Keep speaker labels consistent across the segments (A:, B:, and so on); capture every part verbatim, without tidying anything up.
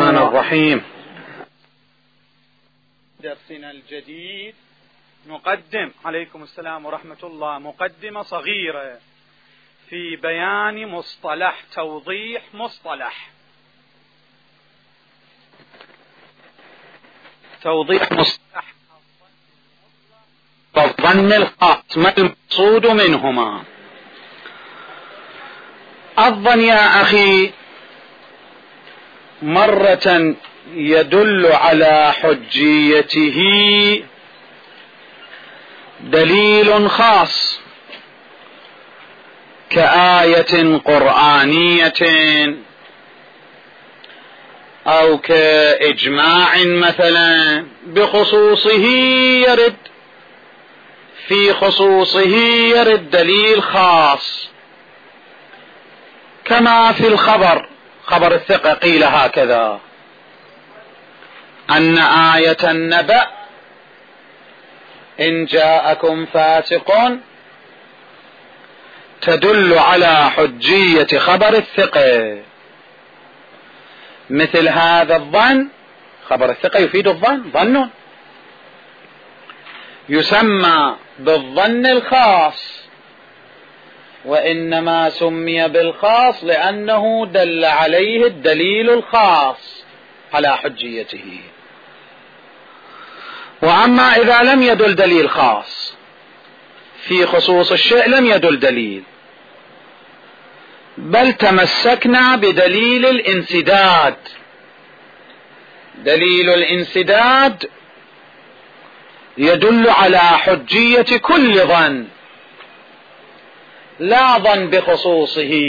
A: الرحمن الرحيم.
B: درسنا الجديد نقدم عليكم السلام ورحمة الله مقدمة صغيرة في بيان مصطلح توضيح مصطلح توضيح مصطلح الظن الخاص. ما المقصود منهما؟ الظن يا أخي مرة يدل على حجيته دليل خاص كآية قرآنية أو كإجماع مثلا بخصوصه يرد في خصوصه يرد دليل خاص، كما في الخبر خبر الثقة قيل هكذا أن آية النبأ إن جاءكم فاسق تدل على حجية خبر الثقة. مثل هذا الظن، خبر الثقة يفيد الظن، ظن يسمى بالظن الخاص، وإنما سمي بالخاص لأنه دل عليه الدليل الخاص على حجيته. وأما إذا لم يدل دليل خاص في خصوص الشيء لم يدل دليل، بل تمسكنا بدليل الانسداد. دليل الانسداد يدل على حجية كل ظن، لا ظن بخصوصه.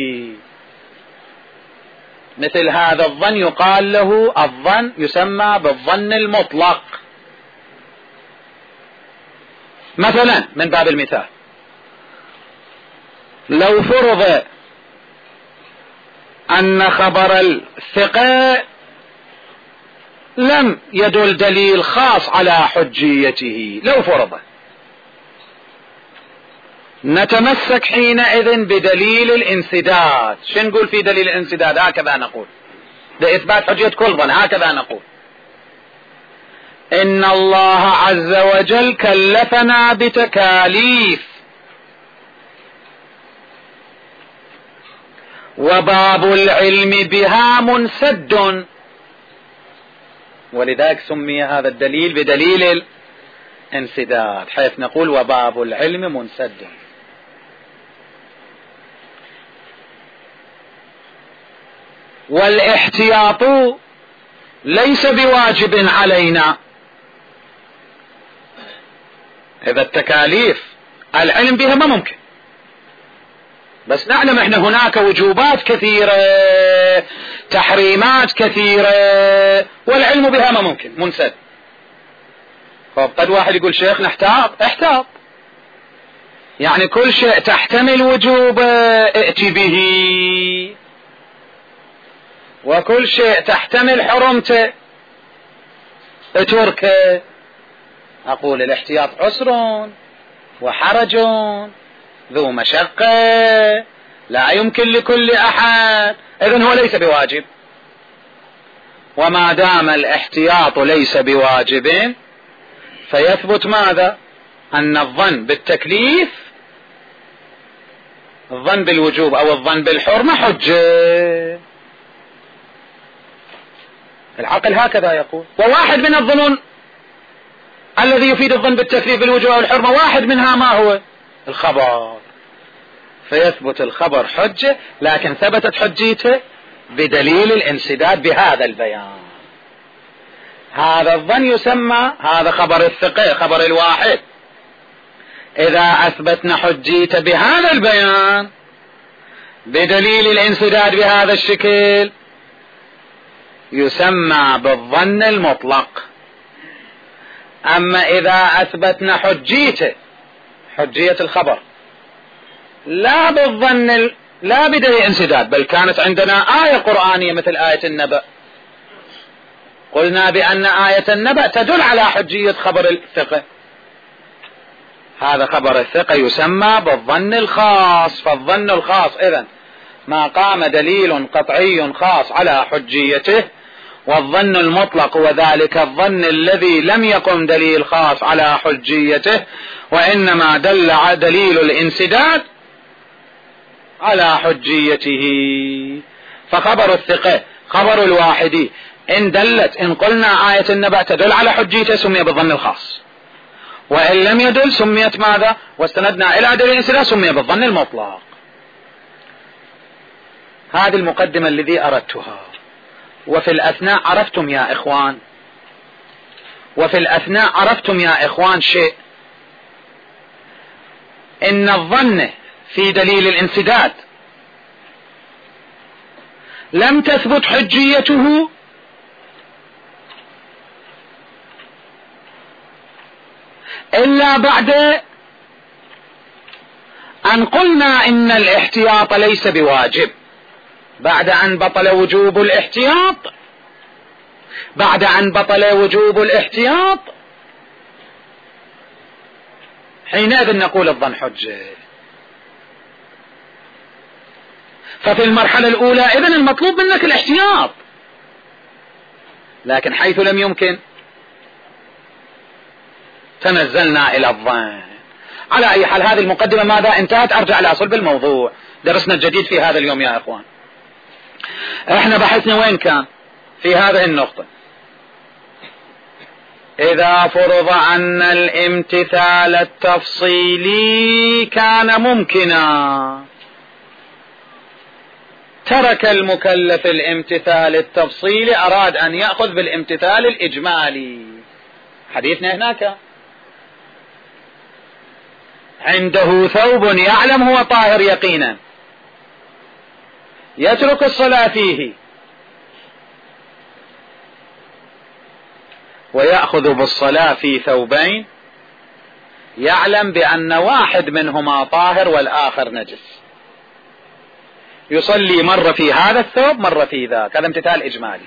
B: مثل هذا الظن يقال له الظن يسمى بالظن المطلق. مثلا من باب المثال، لو فرض أن خبر الثقة لم يدل دليل خاص على حجيته، لو فرض، نتمسك حينئذ بدليل الانسداد. شو نقول في دليل الانسداد؟ هكذا نقول لإثبات حجية كل ظن، هكذا نقول: إن الله عز وجل كلفنا بتكاليف، وباب العلم بها منسد، ولذلك سمي هذا الدليل بدليل الانسداد، حيث نقول وباب العلم منسد. والاحتياط ليس بواجب علينا. إذا التكاليف العلم بها ما ممكن، بس نعلم احنا هناك وجوبات كثيرة، تحريمات كثيرة، والعلم بها ما ممكن، منسد. قد واحد يقول شيخ نحتاط، احتاط، يعني كل شيء تحتمل وجوب ائتي به، وكل شيء تحتمل حرمته اتركه. أقول الاحتياط عسر وحرج ذو مشقة لا يمكن لكل أحد، إذن هو ليس بواجب. وما دام الاحتياط ليس بواجب فيثبت ماذا؟ أن الظن بالتكليف، الظن بالوجوب أو الظن بالحرمة حجة. العقل هكذا يقول. وواحد من الظنون الذي يفيد الظن بالتكليف بالوجوب أو الحرمة، واحد منها ما هو؟ الخبر. فيثبت الخبر حجة، لكن ثبتت حجيته بدليل الانسداد بهذا البيان. هذا الظن يسمى، هذا خبر الثقة، خبر الواحد، إذا أثبتنا حجيته بهذا البيان بدليل الانسداد بهذا الشكل يسمى بالظن المطلق. أما إذا أثبتنا حجيته، حجية الخبر، لا بالظن، لا بدليل انسداد، بل كانت عندنا آية قرآنية مثل آية النبأ، قلنا بأن آية النبأ تدل على حجية خبر الثقة، هذا خبر الثقة يسمى بالظن الخاص. فالظن الخاص إذن ما قام دليل قطعي خاص على حجيته والظن المطلق هو ذلك الظن الذي لم يقم دليل خاص على حجيته، وإنما دل دليل الانسداد على حجيته. فخبر الثقة خبر الواحد إن دلت إن قلنا آية النبأ تدل على حجيته سمي بالظن الخاص، وإن لم يدل سميت ماذا؟ واستندنا إلى دليل الانسداد سمي بالظن المطلق. هذه المقدمة الذي أردتها. وفي الأثناء عرفتم يا إخوان وفي الأثناء عرفتم يا إخوان شيء، إن الظن في دليل الانسداد لم تثبت حجيته إلا بعد أن قلنا إن الاحتياط ليس بواجب، بعد أن بطل وجوب الاحتياط بعد أن بطل وجوب الاحتياط حينئذ نقول الظن حجة. ففي المرحلة الأولى إذن المطلوب منك الاحتياط، لكن حيث لم يمكن تنزلنا إلى الظن. على أي حال هذه المقدمة ماذا انتهت؟ أرجع لأصل الموضوع. درسنا الجديد في هذا اليوم يا إخوان. احنا بحثنا وين كان في هذه النقطة. إذا فرض أن الامتثال التفصيلي كان ممكنا ترك المكلف الامتثال التفصيلي، أراد أن يأخذ بالامتثال الإجمالي. حديثنا هناك عنده ثوب يعلم هو طاهر يقينا، يترك الصلاة فيه ويأخذ بالصلاة في ثوبين يعلم بأن واحد منهما طاهر والآخر نجس، يصلي مرة في هذا الثوب مرة في ذاك. هذا امتثال إجمالي.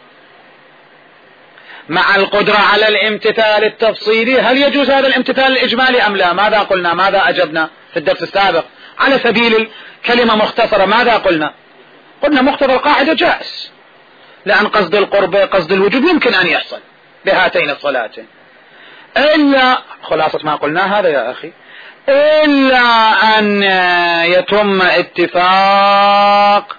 B: مع القدرة على الامتثال التفصيلي، هل يجوز هذا الامتثال الإجمالي أم لا؟ ماذا قلنا؟ ماذا أجبنا في الدرس السابق؟ على سبيل الكلمة مختصرة ماذا قلنا؟ قلنا مقتضى القاعدة جائز، لأن قصد القرب قصد الوجوب يمكن أن يحصل بهاتين الصلاتين، إلا خلاصة ما قلنا هذا يا أخي، إلا أن يتم اتفاق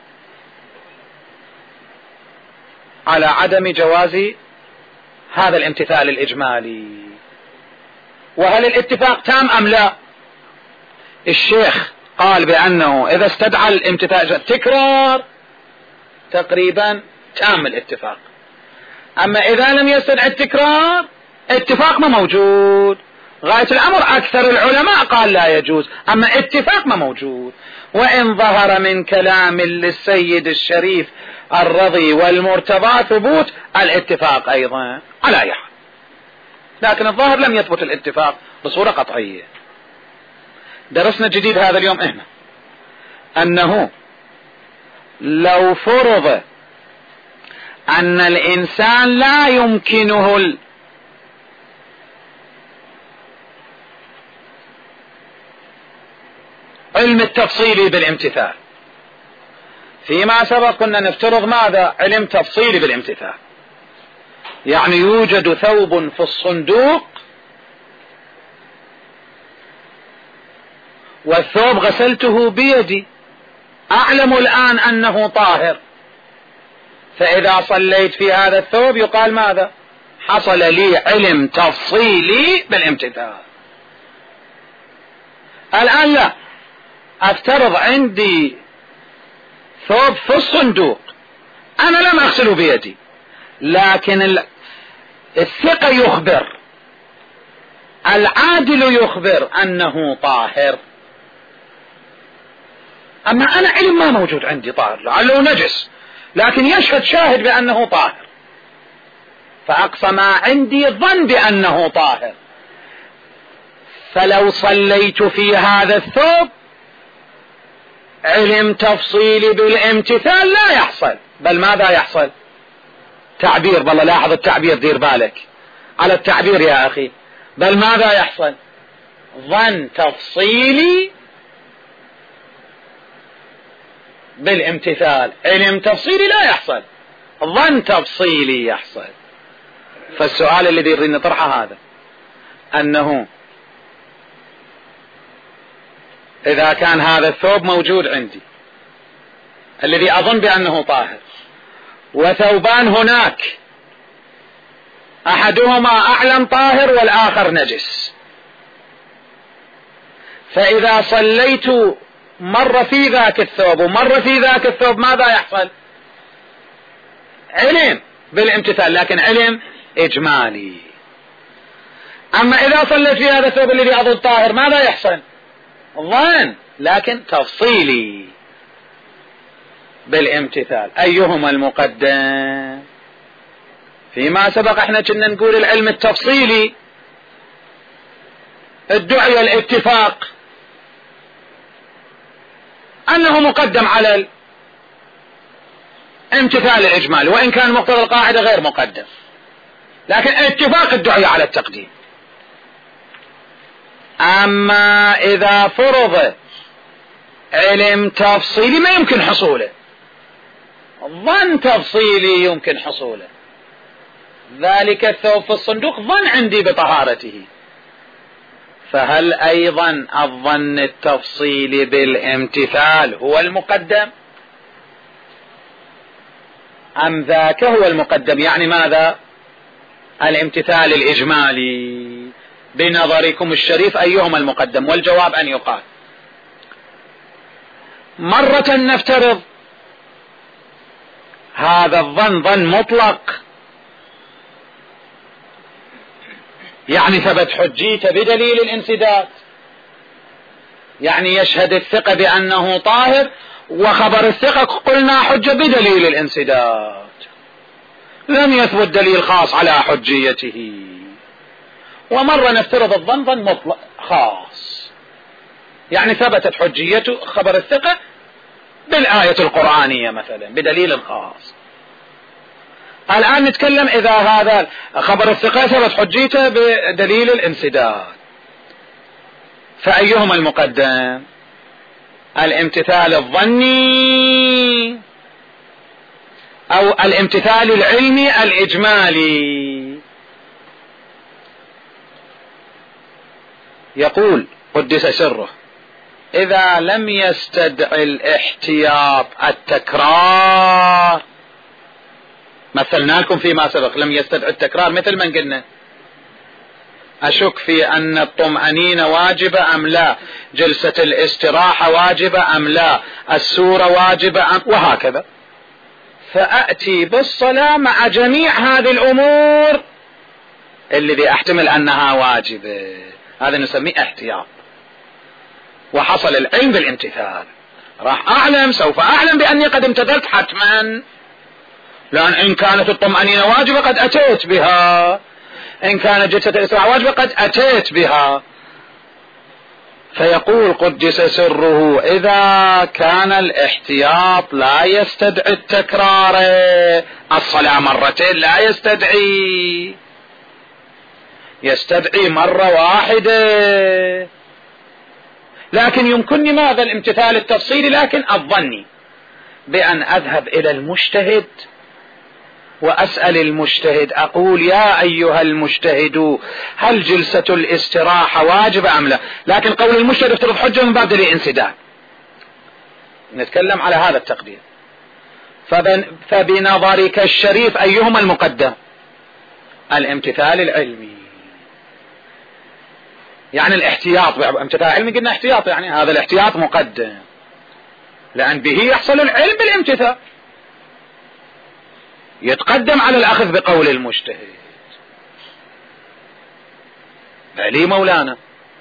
B: على عدم جواز هذا الامتثال الإجمالي. وهل الاتفاق تام أم لا؟ الشيخ قال بأنه إذا استدعى الامتثال تكرار تقريبا تام الاتفاق، أما إذا لم يستدعي التكرار اتفاق ما موجود. غاية الأمر أكثر العلماء قال لا يجوز، أما اتفاق ما موجود. وإن ظهر من كلام للسيد الشريف الرضي والمرتضى ثبوت الاتفاق أيضا على أي حال، لكن الظاهر لم يثبت الاتفاق بصورة قطعية. درسنا جديد هذا اليوم إحنا أنه لو فرض أن الإنسان لا يمكنه ال علم التفصيلي بالامتثال، فيما سبق كنا نفترض ماذا؟ علم تفصيلي بالامتثال، يعني يوجد ثوب في الصندوق والثوب غسلته بيدي، أعلم الآن أنه طاهر، فإذا صليت في هذا الثوب يقال ماذا؟ حصل لي علم تفصيلي بالامتثال. الآن لا، أفترض عندي ثوب في الصندوق أنا لم أغسله بيدي، لكن الثقة يخبر، العادل يخبر أنه طاهر، أما أنا علم ما موجود عندي طاهر، لعله نجس، لكن يشهد شاهد بأنه طاهر، فأقصى ما عندي ظن بأنه طاهر. فلو صليت في هذا الثوب علم تفصيلي بالامتثال لا يحصل، بل ماذا يحصل؟ تعبير، والله لاحظ التعبير، دير بالك على التعبير يا أخي، بل ماذا يحصل؟ ظن تفصيلي بالامتثال، علم تفصيلي لا يحصل. ظن تفصيلي يحصل. فالسؤال الذي يريد نطرحه هذا، أنه إذا كان هذا الثوب موجود عندي الذي أظن بأنه طاهر، وثوبان هناك أحدهما أعلم طاهر والآخر نجس، فإذا صليت مر في ذاك الثوب ومر في ذاك الثوب ماذا يحصل؟ علم بالامتثال، لكن علم إجمالي. أما إذا صليت في هذا الثوب الذي أظن طاهر ماذا يحصل؟ ظن لكن تفصيلي بالامتثال. أيهما المقدم؟ فيما سبق احنا كنا نقول العلم التفصيلي ادعي الاتفاق أنه مقدم على الامتثال الإجمالي، وإن كان مقتضى القاعدة غير مقدم، لكن اتفاق ادعي على التقديم. أما إذا فرض علم تفصيلي ما يمكن حصوله، ظن تفصيلي يمكن حصوله، ذلك الثوب في الصندوق ظن عندي بطهارته، فهل أيضا الظن التفصيلي بالامتثال هو المقدم أم ذاك هو المقدم؟ يعني ماذا؟ الامتثال الإجمالي بنظركم الشريف أيهما المقدم؟ والجواب أن يقال مرة نفترض هذا الظن ظن مطلق، يعني ثبت حجيته بدليل الانسداد، يعني يشهد الثقة بأنه طاهر وخبر الثقة قلنا حجة بدليل الانسداد، لم يثبت دليل خاص على حجيته. ومرة نفترض الظن ظن مطلق خاص، يعني ثبتت حجيته خبر الثقة بالآية القرآنية مثلا بدليل خاص. الآن نتكلم إذا هذا خبر الثقة ثبت حجيته بدليل الانسداد، فأيهما المقدم؟ الامتثال الظني أو الامتثال العلمي الإجمالي؟ يقول قدس سره إذا لم يستدعي الاحتياط التكرار، مثلنا لكم فيما سبق لم يستدعي التكرار، مثل من قلنا أشك في أن الطمأنينة واجبة أم لا، جلسة الاستراحة واجبة أم لا، السورة واجبة أم، وهكذا، فأتي بالصلاة مع جميع هذه الأمور الذي أحتمل أنها واجبة، هذا نسميه احتياط، وحصل العلم بالامتثال، راح أعلم سوف أعلم بأني قد امتثلت حتما، لأن إن كانت الطمأنينة واجبة قد أتيت بها، إن كانت جلسة الاستراحة واجبة قد أتيت بها. فيقول قدس سره إذا كان الاحتياط لا يستدعي التكرار، الصلاة مرتين لا يستدعي، يستدعي مرة واحدة، لكن يمكنني ماذا؟ الامتثال التفصيلي، لكن الظني بأن أذهب إلى المجتهد وأسأل المجتهد أقول يا أيها المجتهد هل جلسة الاستراحة واجبة أم لا، لكن قول المجتهد افترض حجة من باب دليل انسداد، نتكلم على هذا التقدير. فبنظرك الشريف أيهما المقدم؟ الامتثال العلمي، يعني الاحتياط، امتثال علمي قلنا احتياط، يعني هذا الاحتياط مقدم لأن به يحصل العلم بالامتثال، يتقدم على الأخذ بقول المجتهد. بلي مولانا،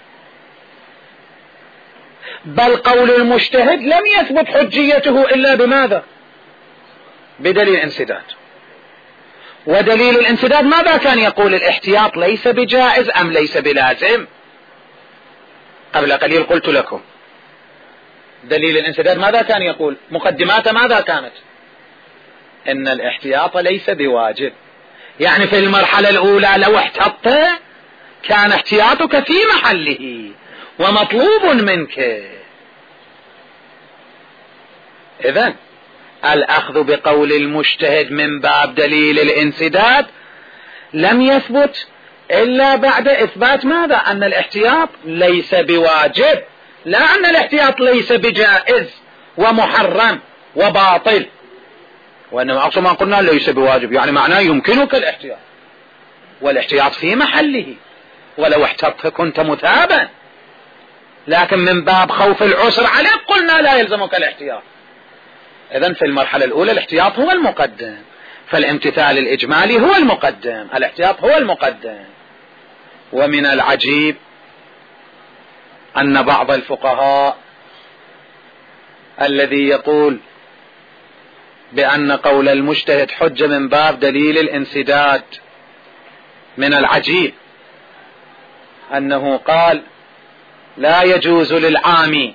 B: بل قول المجتهد لم يثبت حجيته إلا بماذا؟ بدليل انسداد، ودليل الانسداد ماذا كان يقول؟ الاحتياط ليس بجائز أم ليس بلازم؟ قبل قليل قلت لكم دليل الانسداد ماذا كان يقول؟ مقدماته ماذا كانت؟ إن الاحتياط ليس بواجب، يعني في المرحلة الأولى لو احتطت كان احتياطك في محله ومطلوب منك. إذن الأخذ بقول المجتهد من باب دليل الانسداد لم يثبت إلا بعد إثبات ماذا؟ أن الاحتياط ليس بواجب، لا أن الاحتياط ليس بجائز ومحرم وباطل، وإنما أقصى ما قلنا ليس بواجب يعني معناه يمكنك الاحتياط، والاحتياط في محله ولو احتطت كنت مثابا، لكن من باب خوف العسر عليك قلنا لا يلزمك الاحتياط. إذن في المرحلة الأولى الاحتياط هو المقدم، فالامتثال الإجمالي هو المقدم، الاحتياط هو المقدم. ومن العجيب أن بعض الفقهاء الذي يقول بأن قول المجتهد حجة من باب دليل الانسداد، من العجيب أنه قال لا يجوز للعامي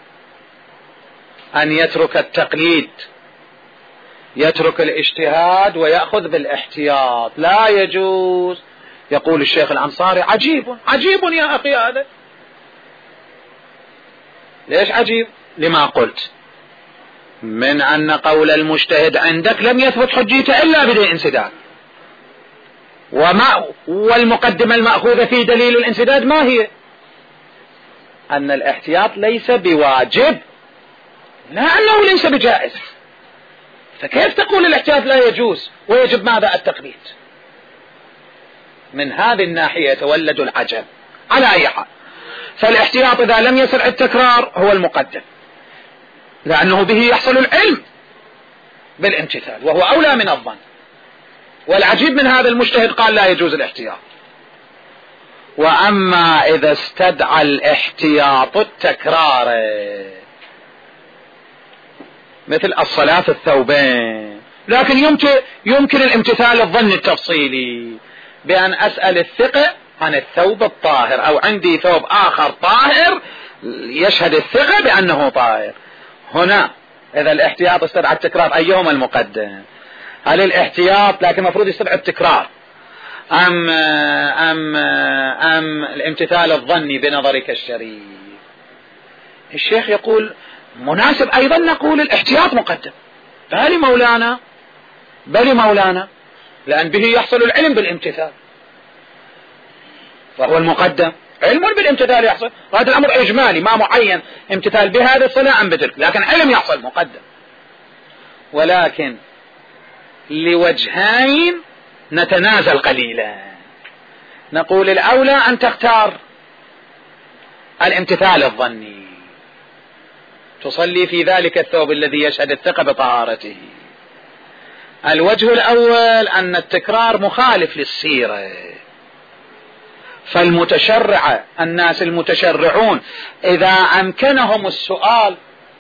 B: أن يترك التقليد، يترك الاجتهاد ويأخذ بالاحتياط، لا يجوز. يقول الشيخ الأنصاري عجيب عجيب يا أخي هذا. ليش عجيب؟ لما قلت من أن قول المجتهد عندك لم يثبت حجيته إلا بدليل الانسداد، وما والمقدمة المأخوذة في دليل الانسداد ما هي؟ أن الاحتياط ليس بواجب، لا أنه ليس بجائز. فكيف تقول الاحتياط لا يجوز ويجب ماذا؟ التقليد. من هذه الناحية يتولد العجب. على أي حال، فالاحتياط إذا لم يسرع التكرار هو المقدم، لأنه به يحصل العلم بالامتثال وهو أولى من الظن. والعجيب من هذا المجتهد قال لا يجوز الاحتياط. وأما إذا استدعى الاحتياط التكرار مثل الصلاة في الثوبين، لكن يمكن, يمكن الامتثال الظن التفصيلي بأن أسأل الثقة عن الثوب الطاهر، أو عندي ثوب آخر طاهر يشهد الثقة بأنه طاهر. هنا إذا الاحتياط استدعى التكرار أيهما المقدم؟ هل الاحتياط لكن المفروض يستدعى التكرار أم, أم, أم الامتثال الظني بنظرك الشريف؟ الشيخ يقول مناسب أيضا نقول الاحتياط مقدم. بل مولانا بل مولانا لأن به يحصل العلم بالامتثال، فهو المقدم. علم بالامتثال يحصل، وهذا الأمر إجمالي ما معين امتثال بهذا الصلاة أم بتلك، لكن علم يحصل مقدم. ولكن لوجهين نتنازل قليلا، نقول الأولى أن تختار الامتثال الظني، تصلي في ذلك الثوب الذي يشهد الثقة بطهارته. الوجه الأول أن التكرار مخالف للسيرة، فالمتشرع الناس المتشرعون إذا أمكنهم السؤال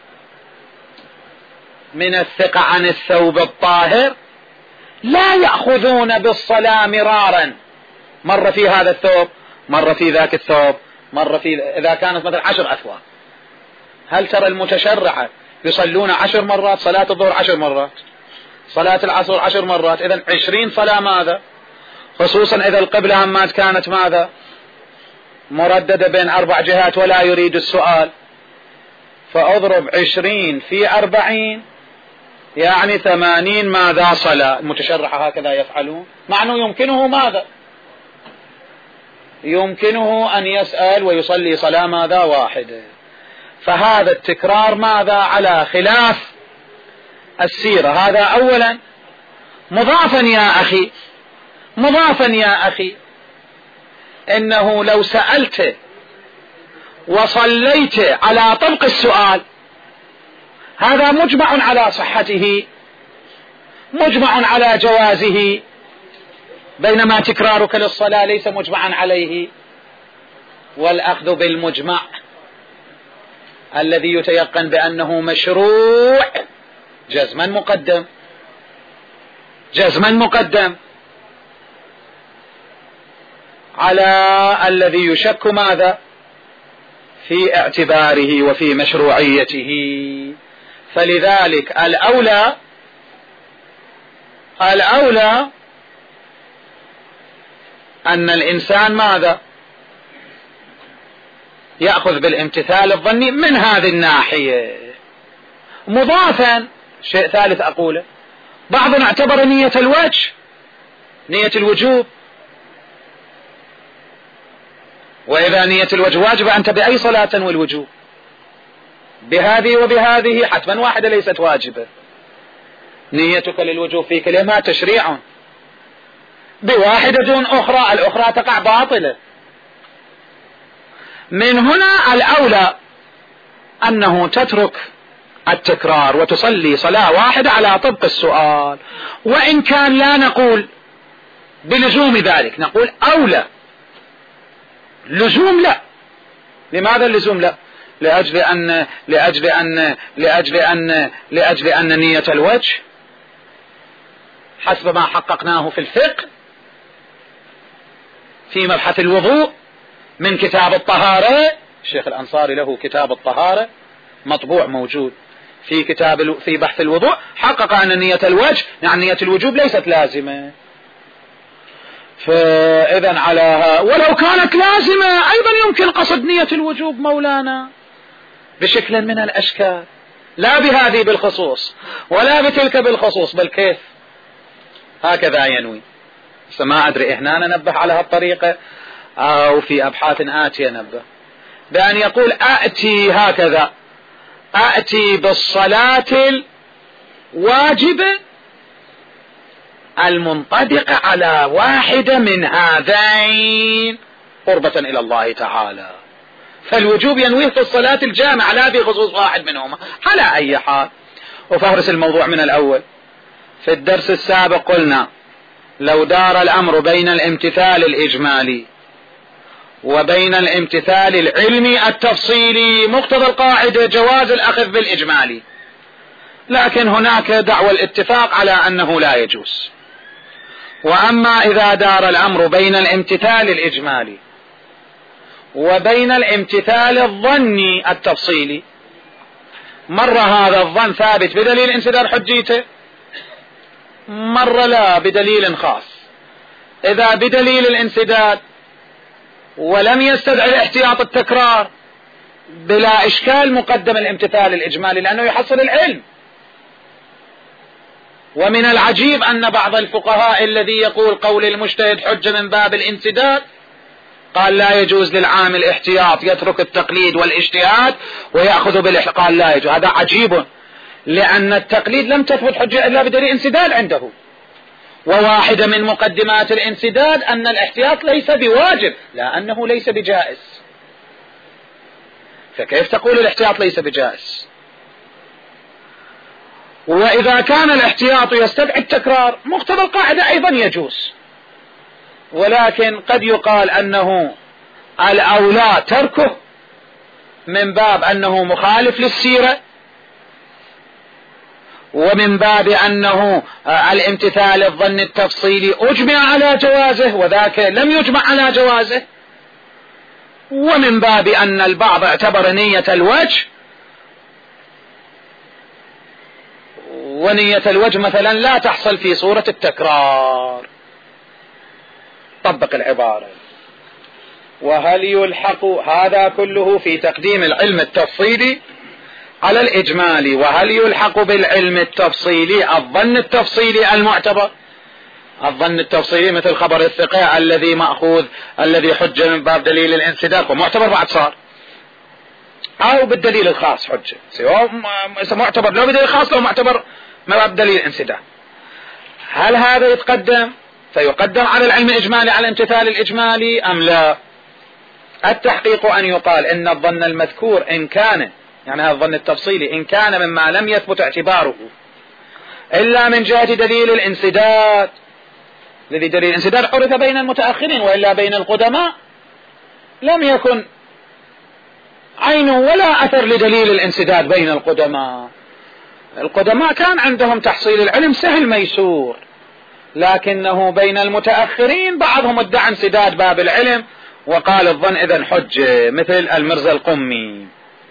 B: من الثقة عن الثوب الطاهر لا يأخذون بالصلاة مرارا، مرة في هذا الثوب مرة في ذاك الثوب مرة في، إذا كانت مثلا عشر أثواب، هل ترى المتشرعة يصلون عشر مرات صلاة الظهر، عشر مرات صلاة العصر، عشر مرات، إذن عشرين صلاة ماذا؟ خصوصا إذا القبلة همات كانت ماذا؟ مرددة بين أربع جهات ولا يريد السؤال، فأضرب عشرين في أربعين يعني ثمانين ماذا؟ صلاة. المتشرعة هكذا يفعلون، مع أنه يمكنه ماذا؟ يمكنه أن يسأل ويصلي صلاة ماذا؟ واحدة. فهذا التكرار ماذا؟ على خلاف السيرة. هذا أولا. مضافا يا أخي مضافا يا أخي إنه لو سألت وصليت على طبق السؤال هذا مجمع على صحته، مجمع على جوازه، بينما تكرارك للصلاة ليس مجمعا عليه. والأخذ بالمجمع الذي يتيقن بأنه مشروع جزما مقدم، جزما مقدم على الذي يشك ماذا؟ في اعتباره وفي مشروعيته. فلذلك الأولى الأولى أن الإنسان ماذا؟ يأخذ بالامتثال الظني من هذه الناحية. مضافا شيء ثالث أقوله، بعضهم اعتبر نية الوجه نية الوجوب، وإذا نية الوجه واجبة أنت بأي صلاة والوجوب، بهذه وبهذه حتما واحدة ليست واجبة، نيتك للوجوب في كلمة تشريع، بواحدة دون أخرى الأخرى تقع باطلة. من هنا الأولى أنه تترك التكرار وتصلي صلاة واحدة على طبق السؤال، وإن كان لا نقول بلزوم ذلك، نقول أولى، لزوم لا. لماذا اللزوم لا؟ لأجل أن لأجل أن لأجل أن لأجل أن نية الوجه حسب ما حققناه في الفقه في مبحث الوضوء من كتاب الطهارة، الشيخ الأنصاري له كتاب الطهارة مطبوع موجود في كتاب في بحث الوضوء، حقق أن نية الوجه يعني نية الوجوب ليست لازمة. فإذا على ولو كانت لازمة أيضا يمكن قصد نية الوجوب مولانا بشكل من الأشكال، لا بهذه بالخصوص ولا بتلك بالخصوص، بل كيف هكذا ينوي. ما أدري هنا ننبه على هالطريقة أو في أبحاث آتية ننبه بأن يقول أأتي هكذا، أأتي بالصلاة الواجبة المنطبقة على واحدة من هذين قربة إلى الله تعالى، فالوجوب ينويه في الصلاة الجامعة لا بخصوص واحد منهما على أي حال. وفهرس الموضوع من الأول. في الدرس السابق قلنا لو دار الأمر بين الامتثال الإجمالي وبين الامتثال العلمي التفصيلي مقتضى القاعدة جواز الأخذ بالإجمالي، لكن هناك دعوى الاتفاق على أنه لا يجوز. وأما إذا دار الأمر بين الامتثال الإجمالي وبين الامتثال الظني التفصيلي، مرة هذا الظن ثابت بدليل انسداد حجيته، مرة لا بدليل خاص. إذا بدليل الانسداد ولم يستدعي احتياط التكرار بلا إشكال مقدم الامتثال الإجمالي لأنه يحصل العلم. ومن العجيب أن بعض الفقهاء الذي يقول قول المجتهد حجة من باب الانسداد قال لا يجوز للعامل احتياط، يترك التقليد والاجتهاد ويأخذ بالاحتياط، قال لا يجوز. هذا عجيب لأن التقليد لم تثبت حجة إلا بدليل انسداد عنده، وواحدة من مقدمات الانسداد أن الاحتياط ليس بواجب لا أنه ليس بجائز، فكيف تقول الاحتياط ليس بجائز؟ وإذا كان الاحتياط يستدعي التكرار مقتضى القاعدة أيضا يجوز، ولكن قد يقال أنه الأولى تركه من باب أنه مخالف للسيرة، ومن باب أنه الامتثال الظن التفصيلي أجمع على جوازه وذاك لم يجمع على جوازه، ومن باب أن البعض اعتبر نية الوجه، ونية الوجه مثلا لا تحصل في صورة التكرار. طبق العبارة. وهل يلحق هذا كله في تقديم العلم التفصيلي على الإجمالي؟ وهل يلحق بالعلم التفصيلي الظن التفصيلي المعتبر؟ الظن التفصيلي مثل خبر الثقة الذي مأخوذ الذي حجة من باب دليل الانسداد ومعتبر بعد صار، أو بالدليل الخاص حجة، سواء معتبر لو بدليل خاص لو معتبر من باب دليل الانسداد. هل هذا يتقدم فيقدم على العلم الإجمالي على الامتثال الإجمالي أم لا؟ التحقيق أن يقال إن الظن المذكور إن كان يعني هذا الظن التفصيلي إن كان مما لم يثبت اعتباره إلا من جهة دليل الانسداد، الذي دليل الانسداد عرف بين المتأخرين، وإلا بين القدماء لم يكن عينه ولا أثر لدليل الانسداد بين القدماء. القدماء كان عندهم تحصيل العلم سهل ميسور، لكنه بين المتأخرين بعضهم ادعى انسداد باب العلم وقال الظن إذن حجة، مثل المرزا القمي.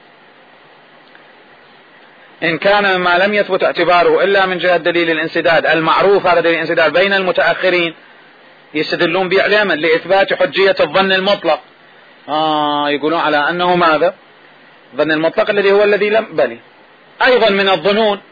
B: إن كان مما لم يثبت اعتباره إلا من جهة دليل الانسداد المعروف، هذا دليل الانسداد بين المتأخرين يستدلون بعلما لإثبات حجية الظن المطلق. آه يقولون على أنه ماذا؟ الظن المطلق الذي هو الذي لم بني. أيضا من الظنون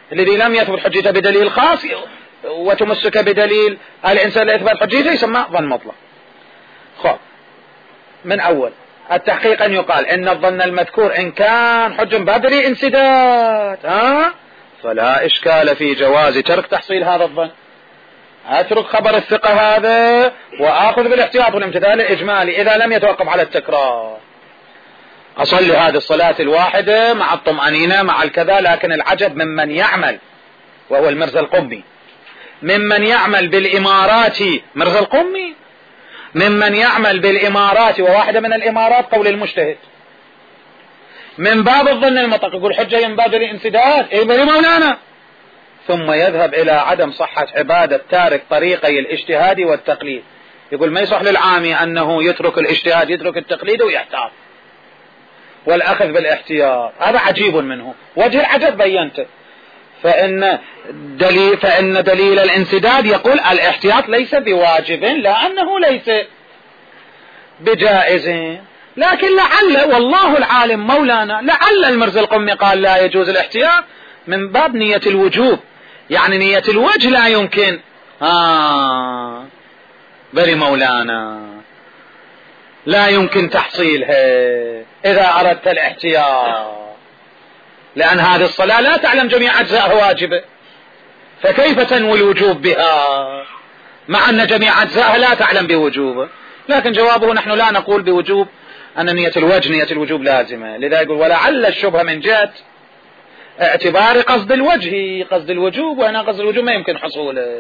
B: الذي لم يثبت حجته بدليل خاص وتمسك بدليل الإنسان لإثبات حجته يسمى ظن مطلق. خب من أول التحقيق أن يقال إن الظن المذكور إن كان حج بدري انسداد ها فلا إشكال في جواز ترك تحصيل هذا الظن. أترك خبر الثقة هذا وآخذ بالاحتياط والامتثال الإجمالي إذا لم يتوقف على التكرار. أصلي هذه الصلاة الواحدة مع الطمأنينة مع الكذا، لكن العجب ممن يعمل، وهو المرزا القمي، ممن يعمل بالإمارات، مرزا القمي ممن يعمل بالإمارات، وواحدة من الإمارات قول المجتهد من باب الظن المطلق، يقول حجة من باب الانسداد إيه بني مولانا، ثم يذهب إلى عدم صحة عبادة تارك طريقي الاجتهاد والتقليد. يقول ما يصح للعامي أنه يترك الاجتهاد يترك التقليد ويحتاط والأخذ بالاحتياط. هذا عجيب منه، وجه العجب بينته. فإن دليل, فإن دليل الانسداد يقول الاحتياط ليس بواجب لا أنه ليس بجائز، لكن لعل والله العالم مولانا لعل المرزا القمي قال لا يجوز الاحتياط من باب نية الوجوب، يعني نية الوجه لا يمكن آه بري مولانا لا يمكن تحصيلها إذا أردت الاحتياط، لأن هذه الصلاة لا تعلم جميع أجزاء واجبة، فكيف تنوي الوجوب بها مع أن جميع أجزاءها لا تعلم بوجوبه؟ لكن جوابه نحن لا نقول بوجوب أن نية الوجه نية الوجوب لازمة، لذا يقول ولعل الشبهة من جهة اعتبار قصد الوجه قصد الوجوب، وهنا قصد الوجوب ما يمكن حصوله.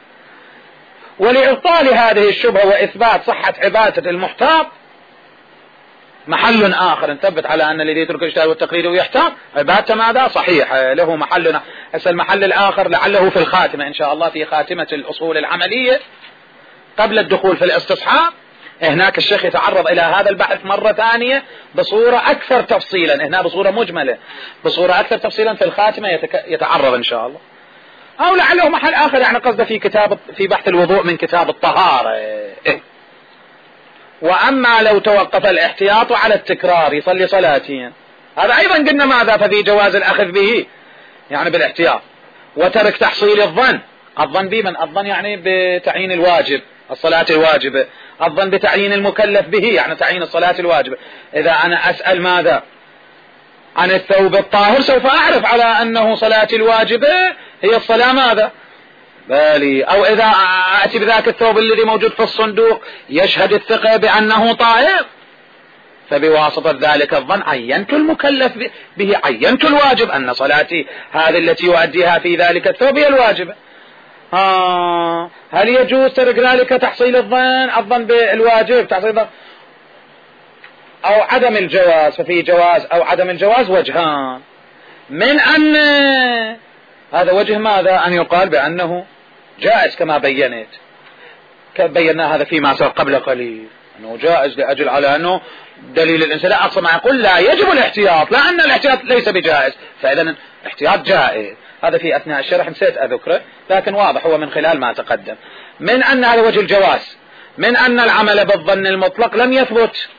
B: ولإبطال هذه الشبهة وإثبات صحة عبادة المحتاط محل آخر نثبت على أن الذي يترك الاجتهاد والتقليد ويحتاط عبادته ماذا صحيح له محل. هسه المحل الآخر لعله في الخاتمة إن شاء الله، في خاتمة الأصول العملية قبل الدخول في الاستصحاب. هناك الشيخ يتعرض إلى هذا البحث مرة ثانية بصورة أكثر تفصيلا، هنا بصورة مجملة، بصورة أكثر تفصيلا في الخاتمة يتك... يتعرض إن شاء الله، أو لعله محل آخر يعني قصده في كتاب في بحث الوضوء من كتاب الطهارة. إيه. وأما لو توقف الاحتياط على التكرار يصلي صلاتين، هذا أيضا قلنا ماذا ففي جواز الأخذ به يعني بالاحتياط، وترك تحصيل الظن. الظن بمن؟ الظن يعني بتعيين الواجب الصلاة الواجبة، الظن بتعيين المكلف به يعني تعيين الصلاة الواجبة. إذا أنا أسأل ماذا عن الثوب الطاهر سوف أعرف على أنه صلاة الواجبة هي الصلاة ماذا بالي، أو إذا أتي بذاك الثوب الذي موجود في الصندوق يشهد الثقة بأنه طاهر، فبواسطة ذلك الظن عينت المكلف به، عينت الواجب أن صلاتي هذه التي يؤديها في ذلك الثوب هي الواجبة. آه هل يجوز ترك ذلك تحصيل الظن الظن بالواجب تحصيل الظن أو عدم الجواز؟ ففي جواز أو عدم الجواز وجهان، من أن هذا وجه ماذا أن يقال بأنه جائز كما بينت بينا هذا فيما سبق قبل قليل أنه جائز لأجل على أنه دليل الإنسان أقصى ما يقول لا يجب الاحتياط لأن الاحتياط ليس بجائز، فإذا الاحتياط جائز. هذا في أثناء الشرح نسيت أذكره لكن واضح هو من خلال ما تقدم. من أن هذا وجه الجواز، من أن العمل بالظن المطلق لم يثبت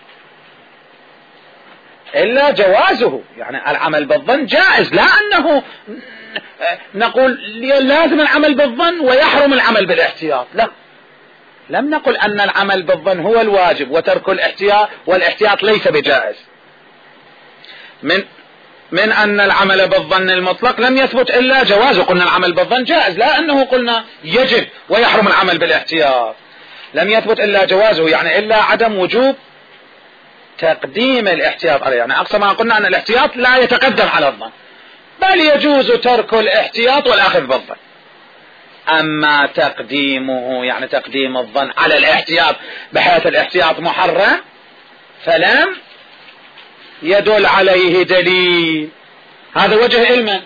B: إلا جوازه، يعني العمل بالظن جائز، لا أنه نقول لازم العمل بالظن ويحرم العمل بالاحتياط، لا، لم نقل أن العمل بالظن هو الواجب وترك الاحتياط والاحتياط ليس بجائز. من من أن العمل بالظن المطلق لم يثبت إلا جوازه، قلنا العمل بالظن جائز لا أنه قلنا يجب ويحرم العمل بالاحتياط، لم يثبت إلا جوازه يعني إلا عدم وجوب تقديم الاحتياط عليه، يعني أقصى ما قلنا أن الاحتياط لا يتقدم على الظن بل يجوز ترك الاحتياط والأخذ بالظن. أما تقديمه يعني تقديم الظن على الاحتياط بحيث الاحتياط محرم فلم يدل عليه دليل، هذا وجه علما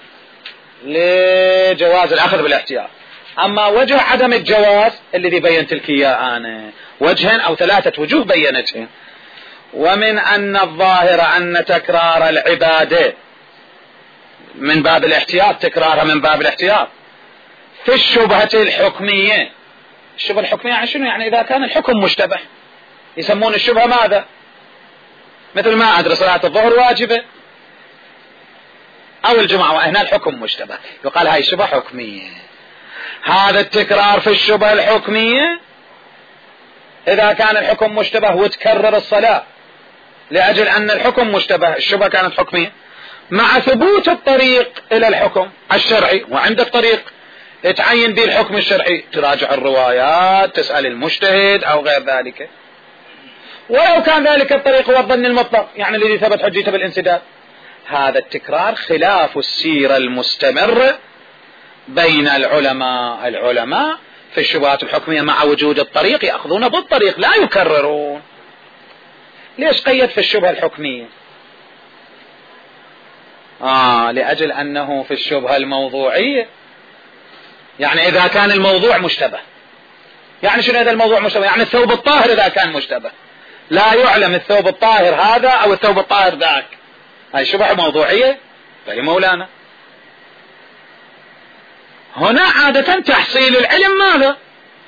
B: لجواز الأخذ بالاحتياط. أما وجه عدم الجواز الذي بينت لك إياه أنا وجهين أو ثلاثة وجوه بينتهن. ومن أن الظاهر أن تكرار العبادة من باب الاحتياط، تكرارها من باب الاحتياط في الشبهة الحكمية. الشبهة الحكمية يعني شنو؟ يعني إذا كان الحكم مشتبه يسمون الشبهة ماذا؟ مثل ما أدري صلاة الظهر واجبة أو الجمعة، وهنا الحكم مشتبه، يقال هاي شبه حكمية. هذا التكرار في الشبه الحكمية إذا كان الحكم مشتبه وتكرر الصلاة لأجل أن الحكم مشتبه، الشبه كانت حكمية، مع ثبوت الطريق إلى الحكم الشرعي، وعندك طريق تعين به الحكم الشرعي، تراجع الروايات، تسأل المجتهد أو غير ذلك، ولو كان ذلك الطريق هو الظن المطلق، يعني الذي ثبت حجته بالانسداد. هذا التكرار خلاف السيرة المستمرة بين العلماء. العلماء في الشبهات الحكمية مع وجود الطريق يأخذون بالطريق، لا يكررون. ليش قيد في الشبهة الحكمية؟ آه لأجل أنه في الشبهة الموضوعية، يعني إذا كان الموضوع مشتبه، يعني شنو هذا الموضوع مشتبه؟ يعني الثوب الطاهر إذا كان مشتبه، لا يعلم الثوب الطاهر هذا أو الثوب الطاهر ذاك، هاي شبهة موضوعية. فهي مولانا هنا عادة تحصيل العلم ماذا؟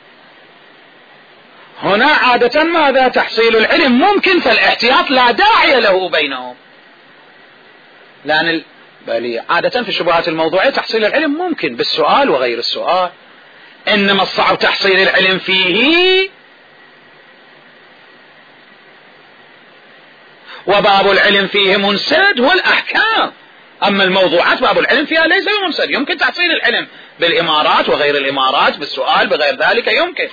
B: هنا عادة ماذا؟ تحصيل العلم ممكن، فالاحتياط لا داعي له بينهم، لأن ال... بل عادة في الشبهات الموضوعية تحصيل العلم ممكن بالسؤال وغير السؤال، إنما الصعب تحصيل العلم فيه، وباب العلم فيه منسد هو الأحكام، أما الموضوعات باب العلم فيها ليس بمنسد، يمكن تحصيل العلم بالإمارات وغير الإمارات، بالسؤال بغير ذلك يمكن.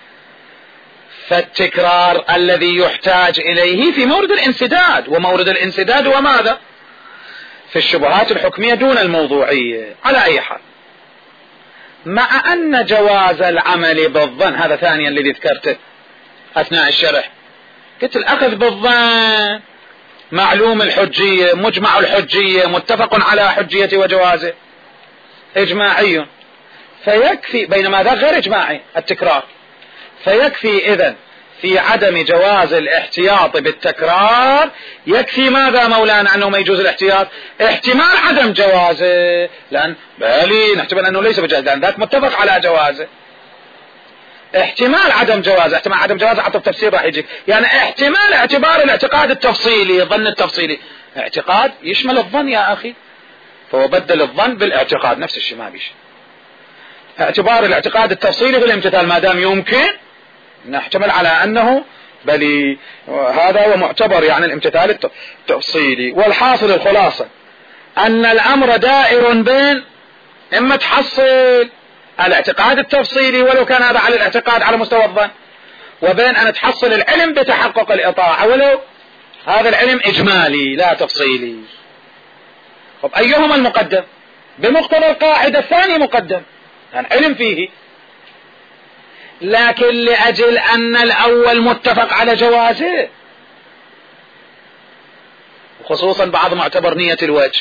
B: فالتكرار الذي يحتاج إليه في مورد الانسداد، ومورد الانسداد هو ماذا؟ في الشبهات الحكمية دون الموضوعية. على أي حال، مع أن جواز العمل بالظن، هذا ثانيا الذي ذكرته أثناء الشرح، قلت الأخذ بالظن معلوم الحجية، مجمع الحجية، متفق على حجية وجوازه، إجماعي، فيكفي، بينما ذا غير إجماعي التكرار، فيكفي إذن في عدم جواز الاحتياط بالتكرار، يكفي ماذا مولانا أنه ما يجوز الاحتياط؟ احتمال عدم جوازه، لأن بالي نحتمل أنه ليس بجائز، لأن ذاك متفق على جوازه. احتمال عدم جوازه، احتمال عدم جوازه حتى التفسير راح يجيك، يعني احتمال اعتبار الاعتقاد التفصيلي، الظن التفصيلي، اعتقاد يشمل الظن يا أخي، فهو بدل الظن بالاعتقاد، نفس الشيء ما بيش. اعتبار الاعتقاد التفصيلي في الامتثال ما دام يمكن، نحتمل على أنه بل هذا هو معتبر، يعني الامتثال التفصيلي. والحاصل الخلاصة أن الأمر دائر بين إما تحصل الاعتقاد التفصيلي ولو كان هذا على الاعتقاد على مستوى الظن، وبين أن تحصل العلم بتحقق الإطاعة ولو هذا العلم إجمالي لا تفصيلي. طب أيهما المقدم؟ بمقتضى القاعدة الثاني مقدم، يعني علم فيه، لكن لأجل أن الأول متفق على جوازه، خصوصا بعض معتبر نية الوجه،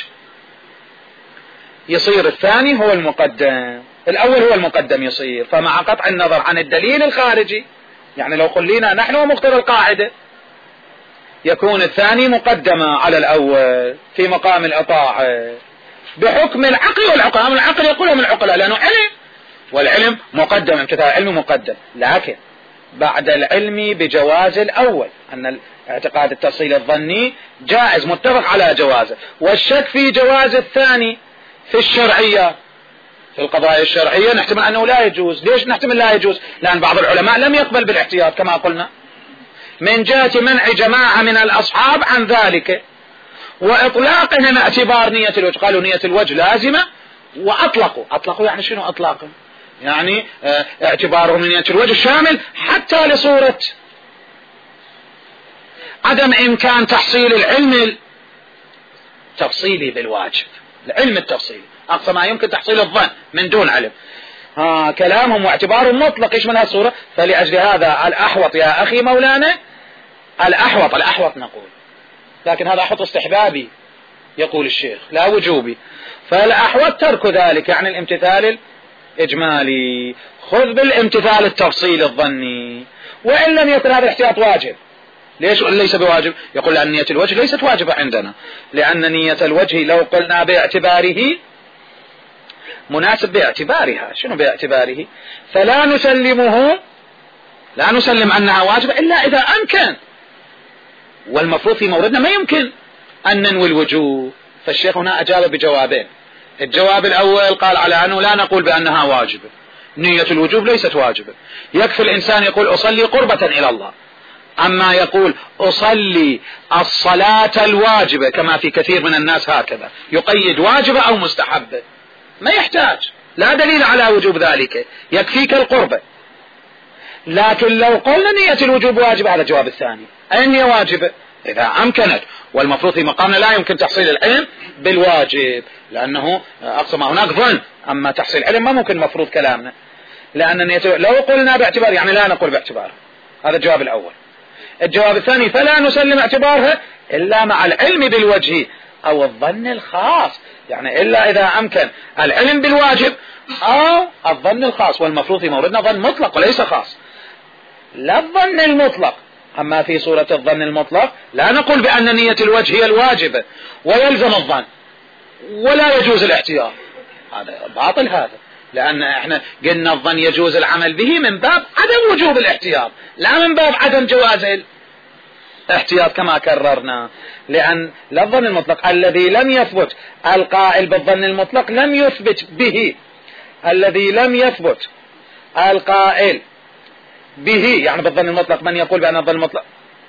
B: يصير الثاني هو المقدم، الأول هو المقدم يصير. فمع قطع النظر عن الدليل الخارجي، يعني لو خلينا نحن ومقتضى القاعدة، يكون الثاني مقدما على الأول في مقام الإطاعة بحكم العقل والعقل. العقل يقولهم العقلاء لأنه علم، والعلم مقدم، امتثال العلم مقدم، لكن بعد العلم بجواز الأول، أن الاعتقاد التفصيل الظني جائز متفق على جوازه، والشك في جواز الثاني في الشرعية، في القضايا الشرعية نحتمل أنه لا يجوز. ليش نحتمل لا يجوز؟ لأن بعض العلماء لم يقبل بالاحتياط كما قلنا، من جهة منع جماعة من الأصحاب عن ذلك، وإطلاقهم اعتبار نية الوجه، قالوا نية الوجه لازمة وأطلقوا. أطلقوا يعني شنو أطلاقهم؟ يعني اه اعتبارهم نية الوجه شامل حتى لصورة عدم إمكان تحصيل العلم التفصيلي بالواجب، العلم التفصيلي أقصى ما يمكن تحصيل الظن من دون علم. ها كلامهم واعتبارهم مطلق يشمل هالصورة. فلأجل هذا الأحوط يا أخي مولانا، الأحوط الأحوط نقول، لكن هذا أحوط استحبابي يقول الشيخ لا وجوبي، فالأحوط ترك ذلك، يعني الامتثال الإجمالي، خذ بالامتثال التفصيل الظني، وإن لم يكن هذا الاحتياط واجب. ليش ليس بواجب؟ يقول لأن نية الوجه ليست واجبة عندنا، لأن نية الوجه لو قلنا باعتباره مناسب باعتبارها، شنو باعتباره؟ فلا نسلمه، لا نسلم أنها واجبة إلا إذا أمكن، والمفروض في موردنا ما يمكن أن ننوي الوجوب، فالشيخ هنا أجاب بجوابين. الجواب الأول قال على أنه لا نقول بأنها واجبة، نية الوجوب ليست واجبة، يكفي الإنسان يقول أصلي قربة إلى الله. أما يقول أصلي الصلاة الواجبة كما في كثير من الناس هكذا يقيد واجبة أو مستحبة، ما يحتاج، لا دليل على وجوب ذلك، يكفيك القربة. لكن لو قلنا نية الوجوب واجبة، هذا الجواب الثاني، أي نية واجبة إذا أمكنت، والمفروض في مقامنا لا يمكن تحصيل العلم بالواجب، لأنه أقصى ما هناك ظن، أما تحصيل العلم ما ممكن مفروض كلامنا، لأن نية لو قلنا باعتبار يعني لا نقول باعتبار. هذا الجواب الأول. الجواب الثاني فلا نسلم اعتبارها إلا مع العلم بالوجه أو الظن الخاص، يعني إلا إذا أمكن العلم بالواجب أو الظن الخاص، والمفروض في موردنا ظن مطلق وليس خاص، لا الظن المطلق. أما في صورة الظن المطلق لا نقول بأن نية الوجه هي الواجبة ويلزم الظن ولا يجوز الاحتياط، هذا باطل، هذا لأن احنا قلنا الظن يجوز العمل به من باب عدم وجوب الاحتياط، لا من باب عدم جواز الاحتياط كما كررنا. لأن لا الظن المطلق الذي لم يثبت القائل بالظن المطلق لم يثبت به، الذي لم يثبت القائل به يعني بالظن المطلق، من يقول بأن الظن المطلق،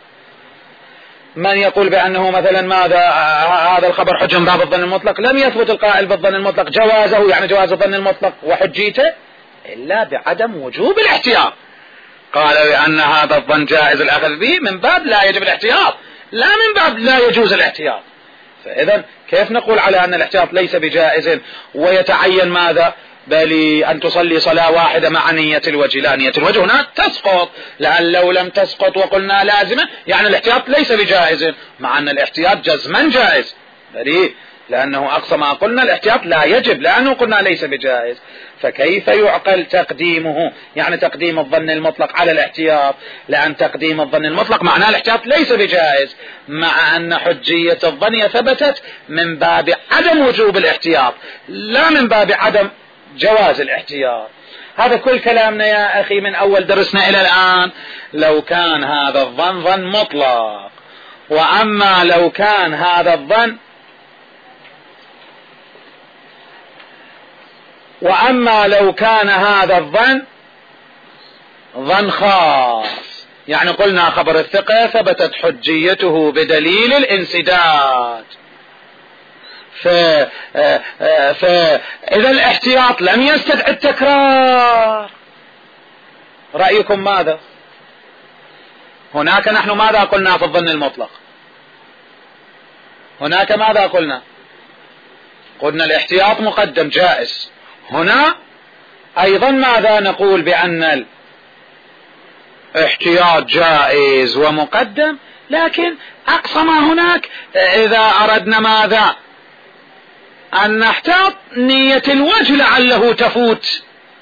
B: من يقول بأنه مثلا ماذا هذا الخبر حجة من باب الظن المطلق، لم يثبت القائل بالظن المطلق جوازه يعني جواز الظن المطلق وحجيته إلا بعدم وجوب الاحتياط. قال بأن هذا الظن جائز الأخذ به من باب لا يجب الاحتياط، لا من باب لا يجوز الاحتياط. فإذا كيف نقول على أن الاحتياط ليس بجائز ويتعين ماذا بل أن تصلي صلاة واحدة مع نية الوجه؟ لا، نية الوجه هنا تسقط، لأن لو لم تسقط وقلنا لازمة يعني الاحتياط ليس بجائز، مع أن الاحتياط جزما جائز دليل، لأنه أقصى ما قلنا الاحتياط لا يجب لأنه قلنا ليس بجائز. فكيف يعقل تقديمه يعني تقديم الظن المطلق على الاحتياط؟ لأن تقديم الظن المطلق معناه الاحتياط ليس بجائز، مع أن حجية الظن ثبتت من باب عدم وجوب الاحتياط لا من باب عدم جواز الاحتياط. هذا كل كلامنا يا أخي من أول درسنا إلى الآن. لو كان هذا الظن ظن مطلق، وأما لو كان هذا الظن وأما لو كان هذا الظن ظن خاص، يعني قلنا خبر الثقة ثبتت حجيته بدليل الانسداد، فإذا الاحتياط لم يستدعي التكرار. رأيكم ماذا؟ هناك نحن ماذا قلنا في الظن المطلق؟ هناك ماذا قلنا؟ قلنا الاحتياط مقدم جائز. هنا أيضا ماذا نقول؟ بأن الاحتياط جائز ومقدم، لكن أقصى ما هناك إذا أردنا ماذا أن نحتاط نية الوجه لعله تفوت.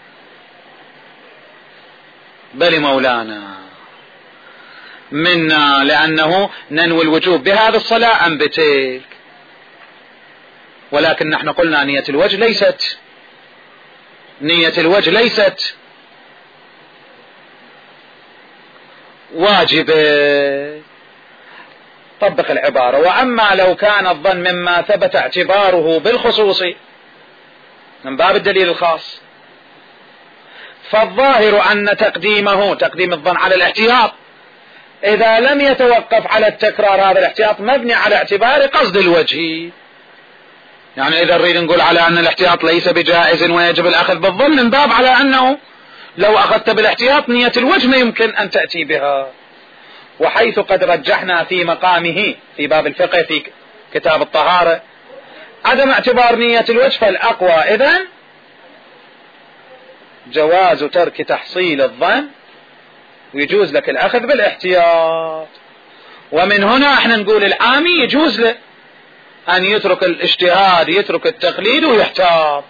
B: بل مولانا منا لأنه ننوي الوجوب بهذا الصلاة أم بتلك، ولكن نحن قلنا نية الوجه ليست نية الوجه ليست واجبة. طبق العبارة. وأما لو كان الظن مما ثبت اعتباره بالخصوص من باب الدليل الخاص، فالظاهر أن تقديمه تقديم الظن على الاحتياط إذا لم يتوقف على التكرار، هذا الاحتياط مبني على اعتبار قصد الوجه. يعني إذا نريد نقول على أن الاحتياط ليس بجائز ويجب الأخذ بالظن من باب على أنه لو أخذت بالاحتياط نية الوجه ما يمكن أن تأتي بها. وحيث قد رجحنا في مقامه في باب الفقه في كتاب الطهارة عدم اعتبار نية الوجه، فالأقوى إذن جواز ترك تحصيل الظن ويجوز لك الأخذ بالاحتياط. ومن هنا احنا نقول العامي يجوز له أن يترك الاجتهاد، يترك التقليد ويحتاط،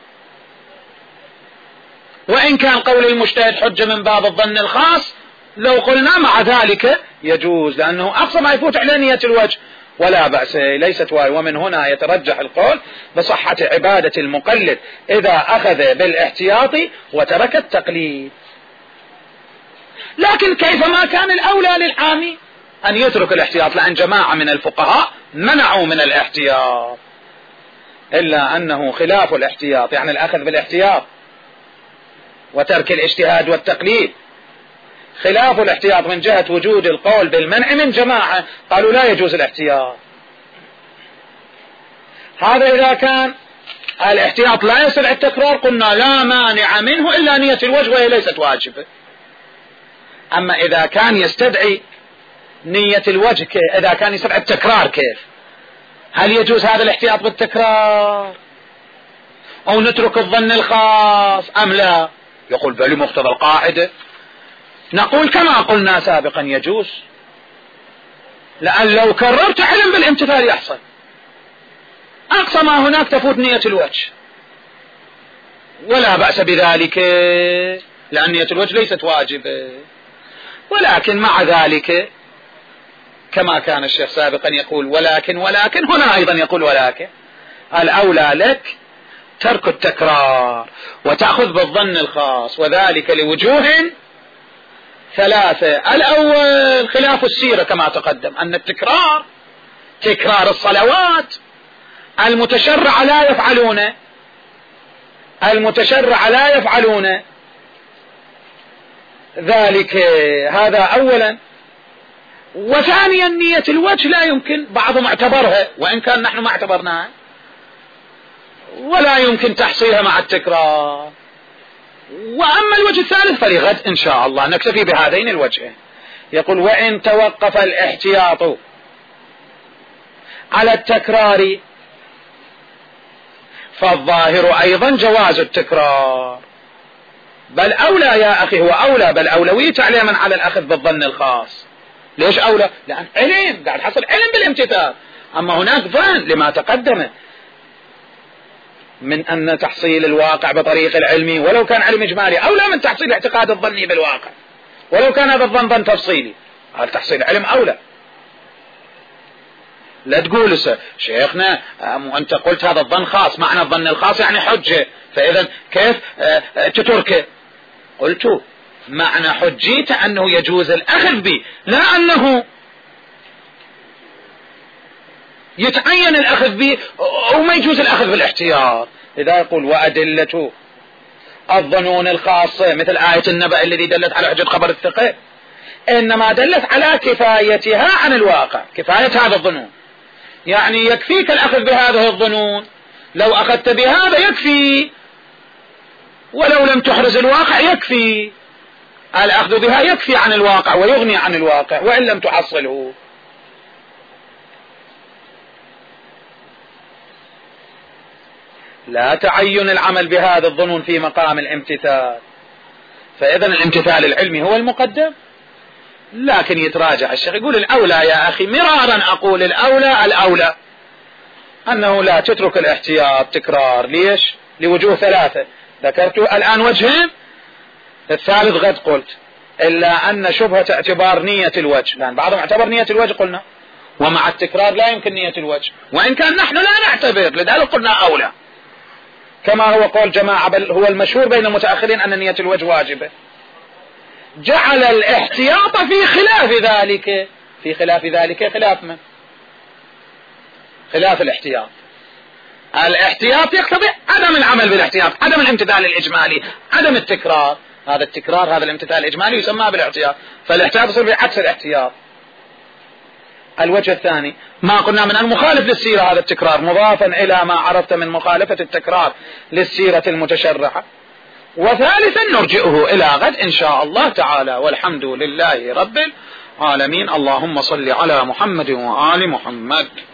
B: وإن كان قول المجتهد حجة من باب الظن الخاص لو قلنا مع ذلك يجوز، لأنه أقصى ما يفوت على نية الوجه ولا بأس ليست واي. ومن هنا يترجح القول بصحة عبادة المقلد إذا أخذ بالاحتياط وترك التقليد. لكن كيفما كان الأولى للعامي أن يترك الاحتياط، لأن جماعة من الفقهاء منعوا من الاحتياط، إلا أنه خلاف الاحتياط، يعني الأخذ بالاحتياط وترك الاجتهاد والتقليد، خلاف الاحتياط من جهة وجود القول بالمنع من جماعة قالوا لا يجوز الاحتياط. هذا إذا كان الاحتياط لا يصل التكرار قلنا لا مانع منه إلا نية الوجه وهي ليست واجبة. أما إذا كان يستدعي نية الوجه كيف؟ إذا كان يستدعي التكرار كيف؟ هل يجوز هذا الاحتياط بالتكرار أو نترك الظن الخاص أم لا؟ يقول بل مقتضى القاعدة. نقول كما قلنا سابقا يجوز، لأن لو كررت علم بالامتثال يحصل، أقصى ما هناك تفوت نية الوجه ولا بأس بذلك، لأن نية الوجه ليست واجبة. ولكن مع ذلك كما كان الشيخ سابقا يقول ولكن ولكن هنا أيضا يقول ولكن الأولى لك ترك التكرار وتأخذ بالظن الخاص، وذلك لوجوه ثلاثة. الأول خلاف السيرة كما تقدم، أن التكرار تكرار الصلوات المتشرع لا يفعلون المتشرع لا يفعلون ذلك، هذا أولا. وثانيا نية الوجه لا يمكن، بعضهم اعتبرها وإن كان نحن ما اعتبرناها، ولا يمكن تحصيلها مع التكرار. وأما الوجه الثالث فلغد إن شاء الله نكتفي بهذين الوجهين. يقول وإن توقف الاحتياط على التكرار فالظاهر أيضا جواز التكرار، بل أولى يا أخي، هو أولى بل أولوية تعليما على الأخذ بالظن الخاص. ليش أولى؟ لأن علم قاعد حصل علم بالامتثال، أما هناك ظن لما تقدم من أن تحصيل الواقع بطريق العلم ولو كان علم إجمالي أولى من تحصيل الاعتقاد الظني بالواقع، ولو كان هذا الظن ظن تفصيلي. هذا تحصيل علم أولى. لا تقول شيخنا أنت قلت هذا الظن خاص، معنى الظن الخاص يعني حجة، فإذا كيف تتركه؟ قلت معنى حجيت أنه يجوز الأخذ به، لا أنه يتعين الأخذ به وما يجوز الأخذ بالاحتياط. إذا يقول وأدلة الظنون الخاصة مثل آية النبأ الذي دلت على حجة خبر الثقة إنما دلت على كفايتها عن الواقع، كفاية هذا الظنون، يعني يكفيك الأخذ بهذه الظنون، لو أخذت بهذا يكفي، ولو لم تحرز الواقع يكفي، الأخذ بها يكفي عن الواقع ويغني عن الواقع وإن لم تحصله. لا تعين العمل بهذا الظنون في مقام الامتثال، فإذا الامتثال العلمي هو المقدم. لكن يتراجع الشيخ يقول الأولى يا أخي، مرارا أقول الأولى الأولى أنه لا تترك الاحتياط تكرار. ليش؟ لوجوه ثلاثة ذكرت الآن وجهين، الثالث غد قلت إلا أن شبهة اعتبار نية الوجه، لأن بعضهم اعتبر نية الوجه قلنا، ومع التكرار لا يمكن نية الوجه، وإن كان نحن لا نعتبر، لذلك قلنا أولى كما هو قول جماعة، بل هو المشهور بين المتأخرين أن نية الوجه واجبة. جعل الاحتياط في خلاف ذلك، في خلاف ذلك خلاف من؟ خلاف الاحتياط. الاحتياط يقتضي عدم العمل بالاحتياط، عدم الامتثال الإجمالي، عدم التكرار. هذا التكرار هذا الامتثال الإجمالي يسمى بالاحتياط، فالاحتياط يصير بعكس الاحتياط. الوجه الثاني ما قلنا من المخالف للسيرة هذا التكرار، مضافا إلى ما عرفت من مخالفة التكرار للسيرة المتشرعة. وثالثا نرجئه إلى غد إن شاء الله تعالى، والحمد لله رب العالمين. اللهم صل على محمد وآل محمد.